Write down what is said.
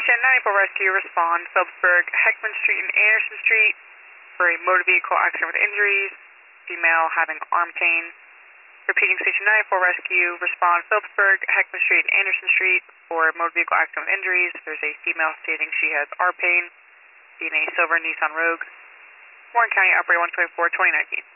Station 94 Rescue, respond Phillipsburg, Heckman Street and Anderson Street for a motor vehicle accident with injuries, female having arm pain. Repeating, Station 94 Rescue, respond Phillipsburg, Heckman Street and Anderson Street for a motor vehicle accident with injuries. There's a female stating she has arm pain in a silver Nissan Rogue. Warren County, operator 124, 2019.